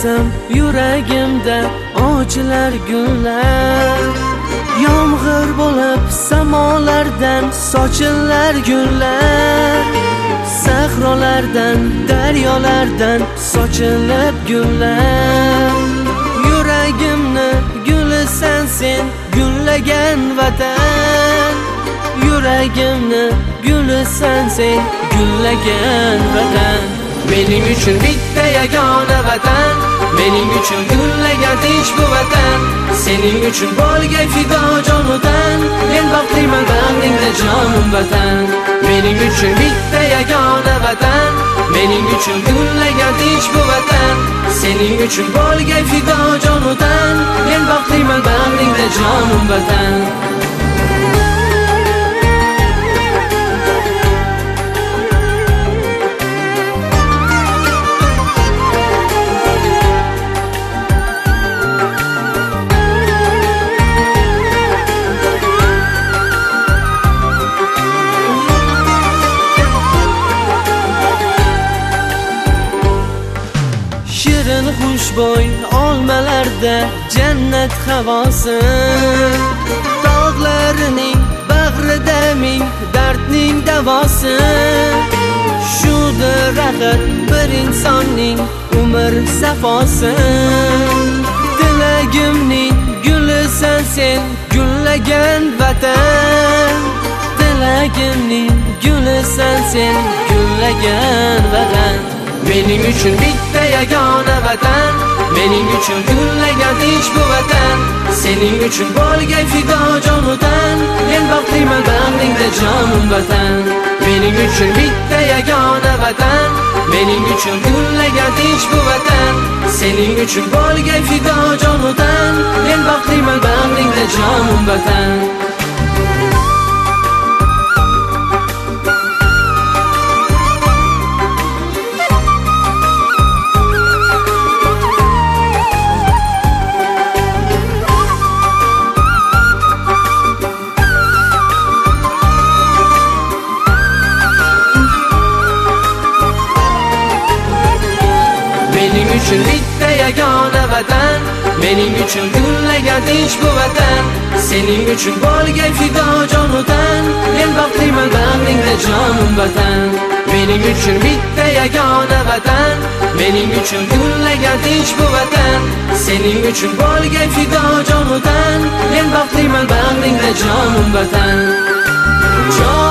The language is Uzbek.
desam yuragimda ochilar gullar, yomg'ir bo'lib samolardan sochilar gullar, sahrolardan daryolardan sochilib gullar. Yuragimni gulisan sen gullagan vatan, yuragimni gulisan sen gullagan vatan. Mening uchun bitta yagona vatan, mening uchun gullagan tinch bu vatan. Sening uchun bo'lgay fido jonudan, men baxtliman bag'ringda jonim vatan. Mening uchun bitta yagona vatan, mening uchun gullagan tinch bu vatan. Sening uchun bo'lgay fido jonudan, men baxtliman bag'ringda jonim vatan. Shirin xushbo'y olmalarda jannat havosi, tog'larining bag'rida ming dardning davosi. Shudir axir bir insonning umr safosi. Tilagimning gulisan sen gullagan vatan, tilagimning gulisan sen gullagan vatan. Mening uchun bitta yagona vatan, mening uchun gullagan tinch bu vatan. Sening uchun bo'lgay fido jonudan, men baxtliman bag'ringda jonim vatan. Mening uchun bitta yagona vatan, mening uchun gullagan tinch bu vatan. Sening uchun bo'lgay fido jonudan, men baxtliman bag'ringda jonim vatan. Mening uchun bitta yagona vatan, mening uchun gullagan tinch bu vatan. Sening uchun bo'lgay fido jonudan, men baxtliman bag'ringda jonim vatan. Mening uchun bitta yagona vatan, mening uchun gullagan tinch bu vatan. Sening uchun bo'lgay fido jonudan, men baxtliman bag'ringda jonim vatan.